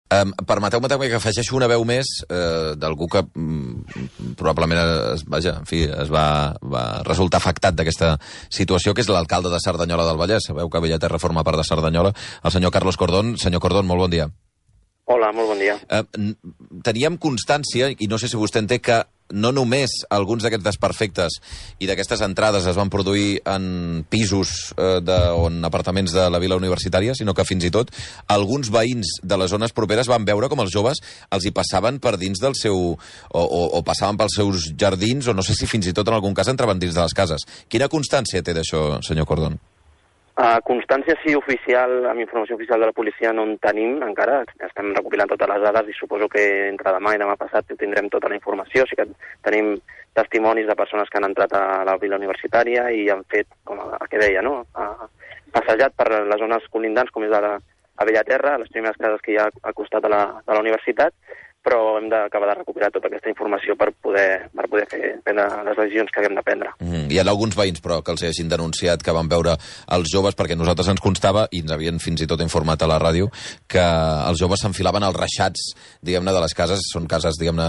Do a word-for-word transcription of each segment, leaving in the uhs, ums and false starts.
Um, Permeteu-me també que afegeixo una veu més uh, d'algú que um, probablement es, vaja, en fi, es va, va resultar afectat d'aquesta situació, que és l'alcalde de Cerdanyola del Vallès. Sabeu que Bellaterra forma part de Cerdanyola, el senyor Carlos Cordón. Senyor Cordón, molt bon dia. Hola, molt bon dia. Uh, teníem constància, i no sé si vostè té, que no només alguns d'aquests desperfectes i d'aquestes entrades es van produir en pisos eh, de, o en apartaments de la vila universitària, sinó que fins i tot alguns veïns de les zones properes van veure com els joves els hi passaven per dins del seu... o, o, o passaven pels seus jardins, o no sé si fins i tot en algun cas entraven dins de les cases. Quina constància té d'això, senyor Cordón? Uh, constància sí oficial, amb informació oficial de la policia no en tenim encara, estem recopilant totes les dades i suposo que entre demà i demà passat tindrem tota la informació. Sí que tenim testimonis de persones que han entrat a la vila universitària i han fet, com el que deia, no? Uh, passejat per les zones colindants, com és ara a Bellaterra, les primeres cases que hi ha al costat de la, de la universitat, però hem d'acabar de recuperar tota aquesta informació per poder, per poder fer, prendre les decisions que haguem de prendre. Mm, hi ha alguns veïns, però, que els hagin denunciat, que van veure els joves, perquè nosaltres ens constava, i ens havien fins i tot informat a la ràdio, que els joves s'enfilaven als reixats, diguem-ne, de les cases. Són cases, diguem-ne,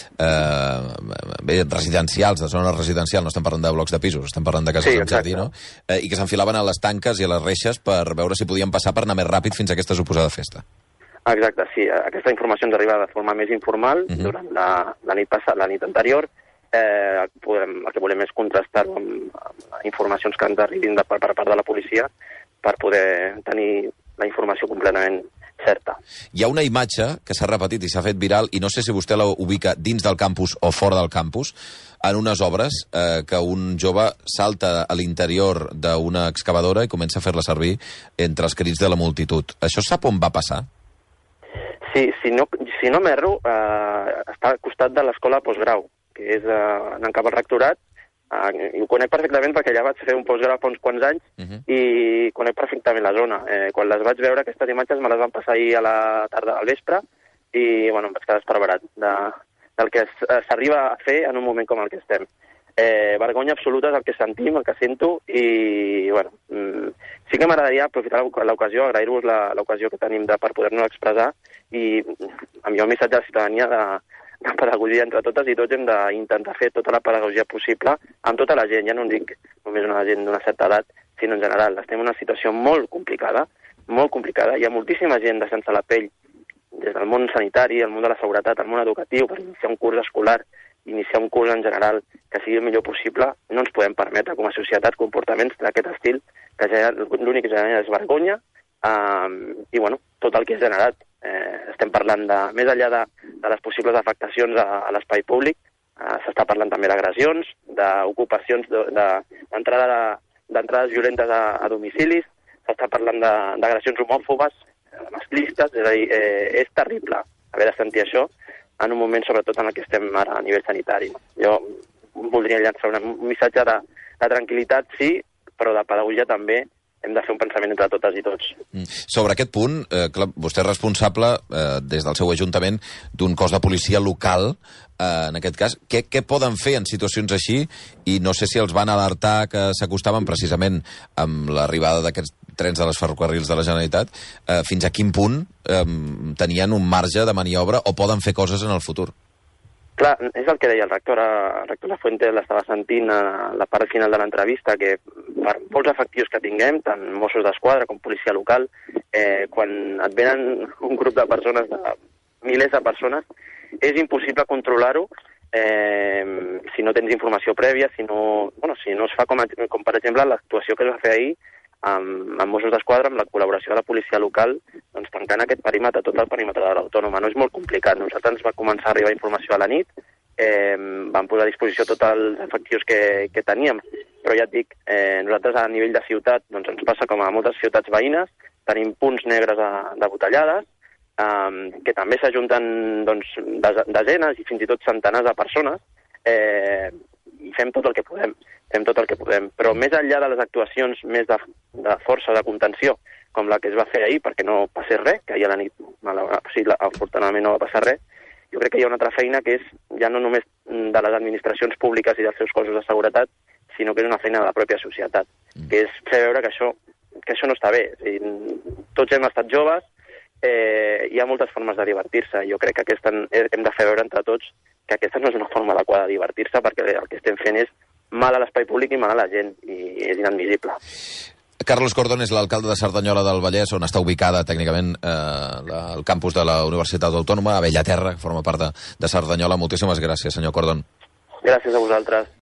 eh, bé, residencials, de zona residencial, no estem parlant de blocs de pisos, estem parlant de cases sí, amb jardí, no? Eh, I que s'enfilaven a les tanques i a les reixes per veure si podien passar per anar més ràpid fins a aquesta suposada festa. Exacte, sí. Aquesta informació ens arriba de forma més informal uh -huh. durant la, la nit passada, la nit anterior. Eh, podem, el que volem és contrastar-ho amb, amb informacions que ens arribin de, per, per part de la policia per poder tenir la informació completament certa. Hi ha una imatge que s'ha repetit i s'ha fet viral, i no sé si vostè la ubica dins del campus o fora del campus, en unes obres eh, que un jove salta a l'interior d'una excavadora i comença a fer-la servir entre els crits de la multitud. Això sap on va passar? Sí, si no, si no m'erro, eh, està al costat de l'escola postgrau, que és eh, anant cap al rectorat, eh, i ho conec perfectament perquè allà vaig fer un postgrau fa uns quants anys uh -huh. i conec perfectament la zona. Eh, quan les vaig veure, aquestes imatges me les van passar ahir a la tarda al vespre i bueno, em vaig quedar esparverat de, del que s'arriba a fer en un moment com el que estem. Eh, vergonya absoluta és el que sentim, el que sento, i bueno, mm, sí que m'agradaria aprofitar l'ocasió, agrair-vos l'ocasió que tenim de, per poder-nos expressar i enviar un missatge a la ciutadania de, de pedagogia entre totes i tots. Hem d'intentar fer tota la pedagogia possible amb tota la gent, ja no en dic només una gent d'una certa edat, sinó en general. Estem en una situació molt complicada, molt complicada, hi ha moltíssima gent deixant-se la pell des del món sanitari, el món de la seguretat, el món educatiu, per iniciar un curs escolar, iniciar un curs en general que sigui el millor possible. No ens podem permetre com a societat comportaments d'aquest estil, que ja l'únic que genera és vergonya eh, i bueno, tot el que és generat. Eh, estem parlant de, més enllà de, de les possibles afectacions a, a l'espai públic, eh, s'està parlant també d'agressions, d'ocupacions, d'entrada d'entrades violentes a, a domicilis, s'està parlant d'agressions homòfobes, masclistes, és a dir, eh, és terrible haver de sentir això en un moment, sobretot, en el que estem ara a nivell sanitari. Jo voldria llançar un missatge de, de tranquil·litat, sí, però de pedagogia també. Hem de fer un pensament entre totes i tots. Mm. Sobre aquest punt, eh, clar, vostè és responsable, eh, des del seu ajuntament, d'un cos de policia local, eh, en aquest cas. Què, què poden fer en situacions així? I no sé si els van alertar que s'acostaven precisament amb l'arribada d'aquests trens de les ferrocarrils de la Generalitat. Eh, fins a quin punt eh, tenien un marge de maniobra o poden fer coses en el futur? Clar, és el que deia el rector. El rector La Fuente l'estava sentint a la part final de l'entrevista, que per molts efectius que tinguem, tant Mossos d'Esquadra com policia local, eh, quan et venen un grup de persones, de milers de persones, és impossible controlar-ho eh, si no tens informació prèvia, si no, bueno, si no es fa com, a, com per exemple l'actuació que es va fer ahir amb, amb Mossos d'Esquadra, amb la col·laboració de la policia local, doncs tancant aquest perímetre, tot el perímetre de l'Autònoma. No és molt complicat. Nosaltres ens va començar a arribar informació a la nit, eh, vam posar a disposició tots els efectius que, que teníem, però ja et dic, eh, nosaltres a nivell de ciutat doncs ens passa com a moltes ciutats veïnes, tenim punts negres de, de botellades, eh, que també s'ajunten doncs, desenes i fins i tot centenars de persones, eh, i fem tot el que podem, fem tot el que podem. Però més enllà de les actuacions més de, de força, de contenció, com la que es va fer ahir, perquè no passés res, que ahir a la nit, sí, afortunadament no va passar res, jo crec que hi ha una altra feina que és ja no només de les administracions públiques i dels seus cossos de seguretat, sinó que és una feina de la pròpia societat, que és fer veure que això, que això no està bé. És a dir, tots hem estat joves, eh, hi ha moltes formes de divertir-se. Jo crec que aquesta, hem de fer veure entre tots que aquesta no és una forma adequada de divertir-se, perquè el que estem fent és mal a l'espai públic i mal a la gent, i és inadmissible. Carlos Cordón és l'alcalde de Cerdanyola del Vallès, on està ubicada tècnicament eh, el campus de la Universitat Autònoma, a Bellaterra, que forma part de, de Cerdanyola. Moltíssimes gràcies, senyor Cordón. Gràcies a vosaltres.